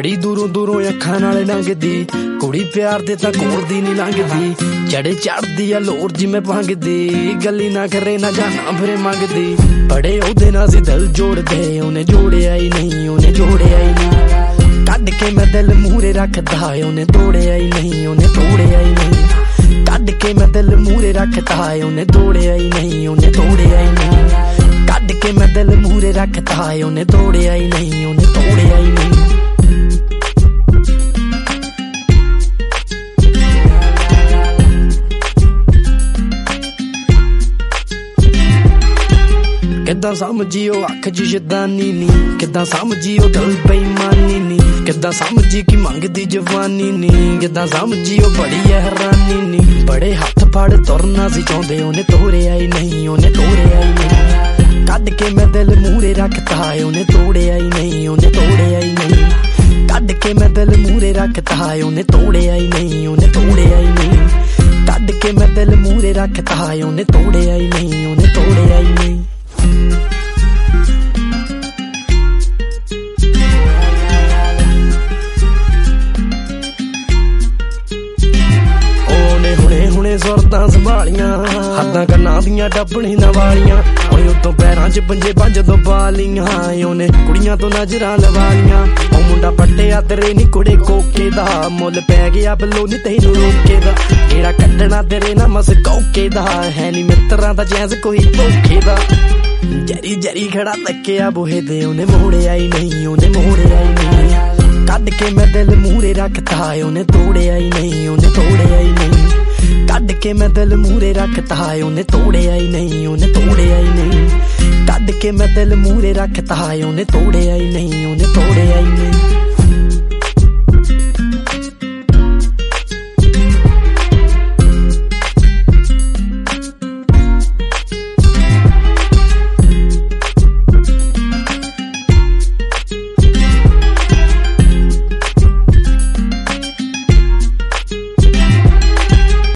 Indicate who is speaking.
Speaker 1: बड़ी दूरों दूरों अखां नाल लंघदी कुड़ी प्यार दे तां कोलदी नहीं लंघदी चढ़े चढ़दी आ लोर जिवें भंगदी गली ना करे ना जाना फिरे मंगदी बड़े ओहदे नाल सी दिल जोड़दे उन्हें जोड़िया ही नहीं उन्हें जोड़िया ही नहीं कढ के मैं दिल मूहरे रखदा उन्हें तोड़िया ही नहीं उन्हें तोड़िया ही नहीं कढ के मैं दिल मूहरे रखदा उन्हें तोड़िया ही नहीं उन्हें तोड़िया ही नहीं कढ के मैं दिल मूहरे रखदा उन्हें तोड़िया ही नहीं उन्हें तोड़िया ही नहीं किद्दां समझियो अख च शैतानी नी किद्दां समझियो दिल बेईमानी नी किद्दां समझी कि मंगदी जवानी नी किद्दां समझियो बड़ी हैरानी नी बड़े हथ फड़ तुरना सी चाहुंदे उन्हें तोड़िया ही नहीं उन्हें तोड़िया ही नहीं कढ के मैं दिल मूहरे रखदा उन्हें तोड़िया ही नहीं उन्हें तोड़िया ही नहीं कढ के मैं दिल मूहरे रखदा उन्हें तोड़िया ही नहीं उन्हें तोड़िया ही नहीं कढ के मैं दिल मूहरे रखदा उन्हें तोड़िया ही नहीं उन्हें तोड़िया ही नहीं सुरतां संभालियां हद्दां कन्नां दियां टप्पणी ना वालियां ओए उत्तों पैरां च पंजे पंज तो पालियां ओने कुड़ियां तो नजरां लवालियां ओ मुंडा पट्टिया तेरे नी कुड़े कोके दा मुल पै गया बल्लो नी तैनूं रोके दा केड़ा कड्डना तेरे ना मस कोके दा है नी मित्तरां दा जैस कोई धोखे दा जरी जरी खड़ा तक्किया बूहे ते उन्हें मोड़िया ही नहीं उन्हें मोड़िया ही नहीं कढ के मैं दिल मूहरे रखदा उन्हें तोड़िया ही नहीं उन्हें तोड़िया ही नहीं कढ के मैं दिल मूहरे रखदा उन्हें तोड़िया ही नहीं उन्हें तोड़िया ही नहीं कढ के मैं दिल मूहरे रखदा उन्हें तोड़िया ही नहीं उन्हें तोड़िया ही नहीं